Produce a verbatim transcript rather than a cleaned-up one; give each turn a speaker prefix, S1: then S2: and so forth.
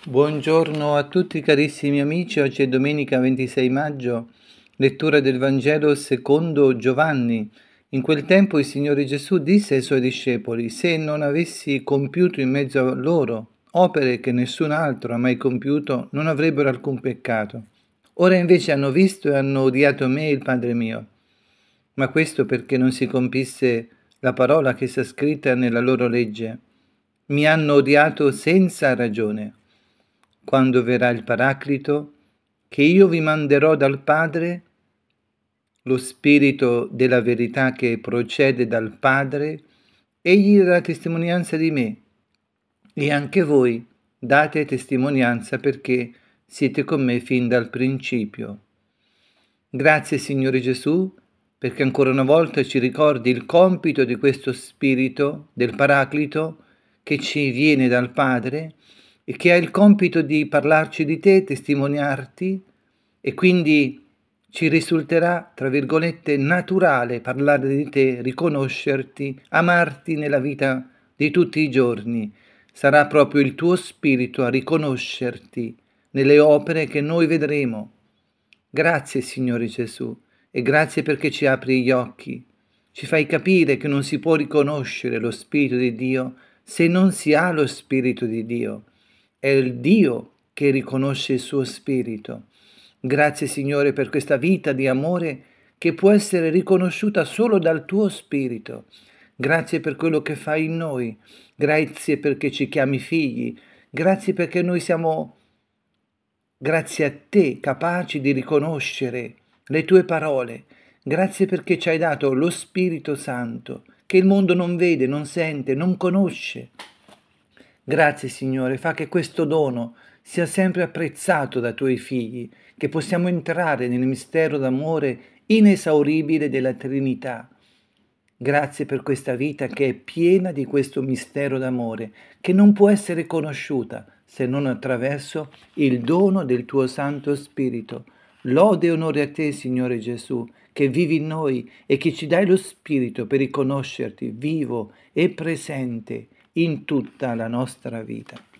S1: Buongiorno a tutti carissimi amici, oggi è domenica ventisei maggio, lettura del Vangelo secondo Giovanni. In quel tempo il Signore Gesù disse ai Suoi discepoli: se non avessi compiuto in mezzo a loro opere che nessun altro ha mai compiuto, non avrebbero alcun peccato. Ora invece hanno visto e hanno odiato me e il Padre mio. Ma questo perché non si compisse la parola che sta scritta nella loro legge. Mi hanno odiato senza ragione. Quando verrà il Paraclito, che io vi manderò dal Padre, lo Spirito della verità che procede dal Padre, egli darà testimonianza di me, e anche voi date testimonianza perché siete con me fin dal principio. Grazie Signore Gesù, perché ancora una volta ci ricordi il compito di questo Spirito, del Paraclito, che ci viene dal Padre, e che ha il compito di parlarci di te, testimoniarti, e quindi ci risulterà, tra virgolette, naturale parlare di te, riconoscerti, amarti nella vita di tutti i giorni. Sarà proprio il tuo spirito a riconoscerti nelle opere che noi vedremo. Grazie Signore Gesù, e grazie perché ci apri gli occhi, ci fai capire che non si può riconoscere lo Spirito di Dio se non si ha lo Spirito di Dio. È il Dio che riconosce il suo Spirito. Grazie Signore per questa vita di amore che può essere riconosciuta solo dal tuo Spirito. Grazie per quello che fai in noi. Grazie perché ci chiami figli. Grazie perché noi siamo, grazie a te, capaci di riconoscere le tue parole. Grazie perché ci hai dato lo Spirito Santo, che il mondo non vede, non sente, non conosce. Grazie Signore, fa che questo dono sia sempre apprezzato dai tuoi figli, che possiamo entrare nel mistero d'amore inesauribile della Trinità. Grazie per questa vita che è piena di questo mistero d'amore, che non può essere conosciuta se non attraverso il dono del tuo Santo Spirito. Lode e onore a te, Signore Gesù, che vivi in noi e che ci dai lo Spirito per riconoscerti vivo e presente in tutta la nostra vita.